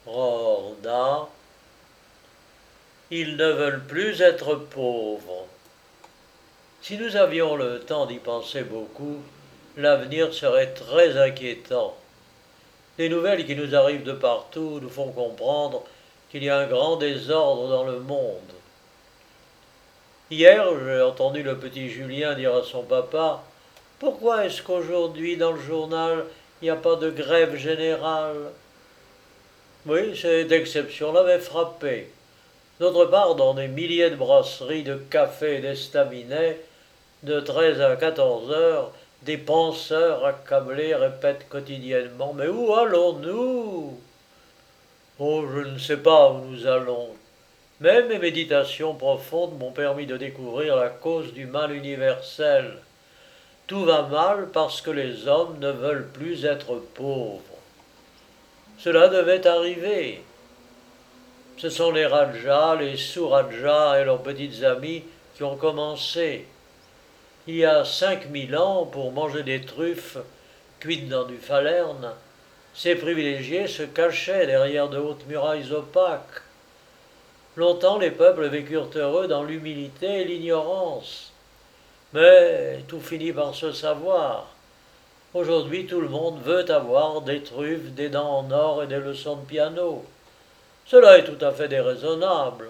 Rorda, ils ne veulent plus être pauvres. Si nous avions le temps d'y penser beaucoup, l'avenir serait très inquiétant. Les nouvelles qui nous arrivent de partout nous font comprendre qu'il y a un grand désordre dans le monde. Hier, j'ai entendu le petit Julien dire à son papa: Pourquoi est-ce qu'aujourd'hui, dans le journal, il n'y a pas de grève générale? Oui, cette exception l'avait frappé. D'autre part, dans des milliers de brasseries, de cafés et d'estaminets, de 13 à 14 heures, des penseurs accablés répètent quotidiennement: Mais où allons-nous? Oh, je ne sais pas où nous allons. Mais mes méditations profondes m'ont permis de découvrir la cause du mal universel. Tout va mal parce que les hommes ne veulent plus être pauvres. Cela devait arriver. Ce sont les Rajas, les sous-Rajas et leurs petites amies qui ont commencé. Il y a 5000 ans, pour manger des truffes cuites dans du falerne, ces privilégiés se cachaient derrière de hautes murailles opaques. Longtemps les peuples vécurent heureux dans l'humilité et l'ignorance. Mais tout finit par se savoir. Aujourd'hui tout le monde veut avoir des truffes, des dents en or et des leçons de piano. Cela est tout à fait déraisonnable.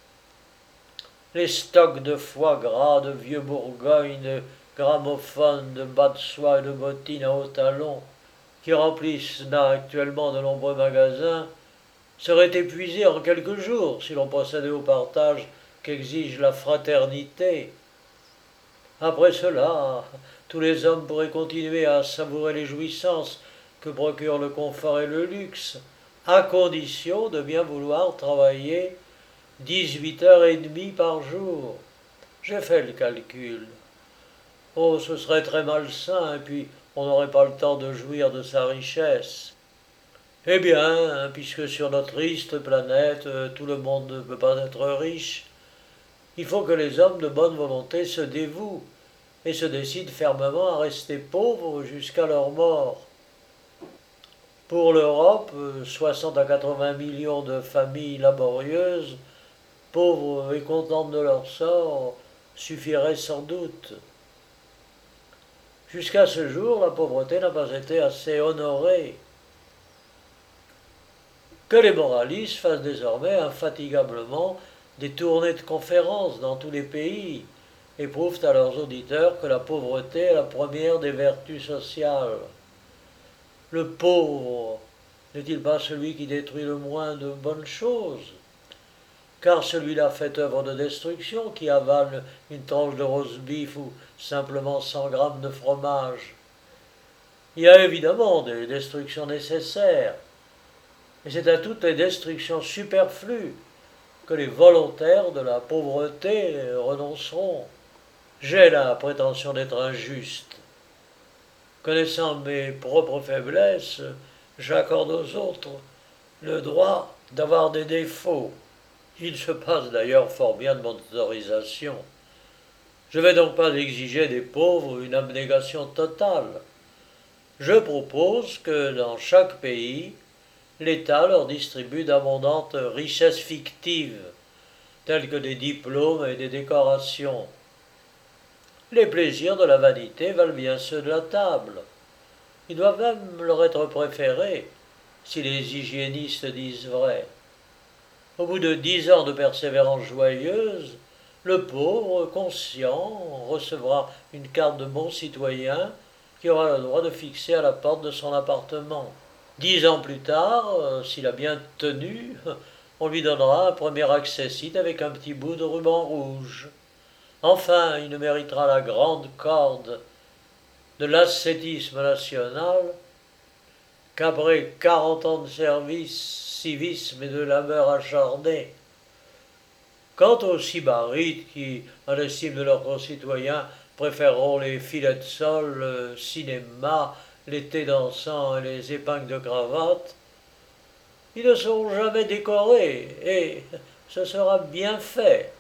Les stocks de foie gras, de vieux Bourgogne, de gramophones, de bas de soie et de bottines à hauts talons, qui remplissent là actuellement de nombreux magasins, seraient épuisés en quelques jours si l'on procédait au partage qu'exige la fraternité. Après cela, tous les hommes pourraient continuer à savourer les jouissances que procurent le confort et le luxe, à condition de bien vouloir travailler 18h30 par jour. J'ai fait le calcul. Oh, ce serait très malsain, et puis on n'aurait pas le temps de jouir de sa richesse. Eh bien, puisque sur notre triste planète, tout le monde ne peut pas être riche, il faut que les hommes de bonne volonté se dévouent et se décident fermement à rester pauvres jusqu'à leur mort. Pour l'Europe, 60 à 80 millions de familles laborieuses, pauvres et contentes de leur sort, suffiraient sans doute. Jusqu'à ce jour, la pauvreté n'a pas été assez honorée. Que les moralistes fassent désormais infatigablement des tournées de conférences dans tous les pays et prouvent à leurs auditeurs que la pauvreté est la première des vertus sociales. Le pauvre n'est-il pas celui qui détruit le moins de bonnes choses? Car celui-là fait œuvre de destruction, qui avale une tranche de roast-beef ou simplement 100 grammes de fromage. Il y a évidemment des destructions nécessaires, et c'est à toutes les destructions superflues que les volontaires de la pauvreté renonceront. J'ai la prétention d'être injuste. Connaissant mes propres faiblesses, j'accorde aux autres le droit d'avoir des défauts. Il se passe d'ailleurs fort bien de mon autorisation. Je ne vais donc pas exiger des pauvres une abnégation totale. Je propose que dans chaque pays, l'État leur distribue d'abondantes richesses fictives, telles que des diplômes et des décorations. Les plaisirs de la vanité valent bien ceux de la table. Ils doivent même leur être préférés, si les hygiénistes disent vrai. Au bout de 10 ans de persévérance joyeuse, le pauvre, conscient, recevra une carte de bon citoyen qui aura le droit de fixer à la porte de son appartement. 10 ans plus tard, s'il a bien tenu, on lui donnera un premier accessit avec un petit bout de ruban rouge. Enfin, il ne méritera la grande corde de l'ascétisme national qu'après 40 ans de service, civisme et de labeur acharné. Quant aux sybarites qui, à l'estime de leurs concitoyens, préféreront les filets de sol, le cinéma, les thés dansants et les épingles de cravate, ils ne seront jamais décorés, et ce sera bien fait.